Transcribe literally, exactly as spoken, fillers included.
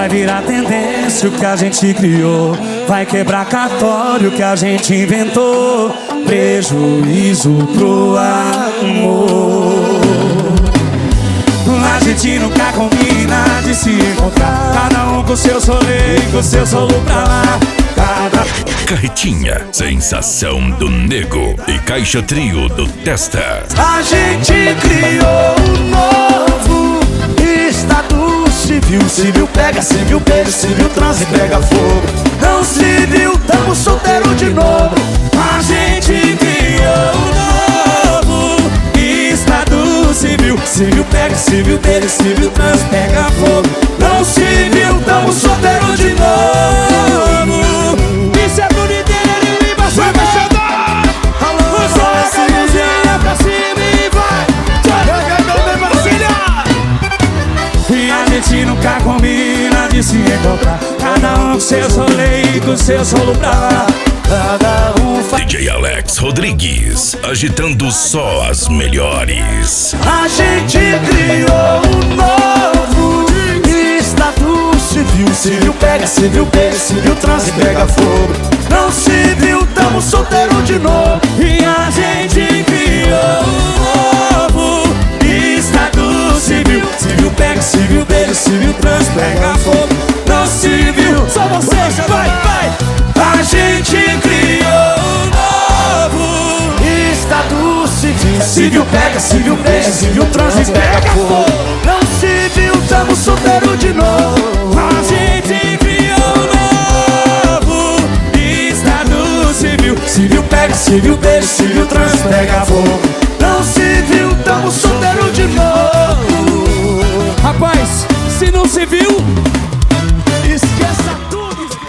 vai virar tendência o que a gente criou, vai quebrar cartório que a gente inventou. Prejuízo pro amor. A gente nunca combina de se encontrar, cada um com seu solê e com seu solo pra lá. Cada... Carretinha, sensação do nego e Caixa Trio do Testa. A gente criou um novo estado civil. Civil pega, civil beijo, civil transa e pega fogo. Não civil, tamo solteiro de novo. A gente criou um novo estado civil. Civil pega, civil beijo, civil transa e pega fogo. Não civil, tamo solteiro de novo. Isso é tudo inteiro e vai vai chegar. Alô, essa mãozinha pra cima e vai. E a gente nunca combina de se encontrar, cada um com seu solê e com seu solo pra lá. Cada um faz... D J Alex Rodrigues, agitando só as melhores. A gente criou um novo estado civil. Civil pega, civil beijo, civil transa e pega fogo. Não civil, tamo solteiro de novo. E a gente criou um novo estado civil. Civil pega, civil beijo, civil transa e pega fogo. Não civil, só você, vai, vai. A gente criou um novo estado civil. Civil pega, civil beijo, civil transa e pega fogo. Não civil, tamo solteiro de novo. A gente criou um novo estado civil. Civil pega, civil beijo, civil transa e pega fogo. Não civil, tamo solteiro de novo. Rapaz, se não civil,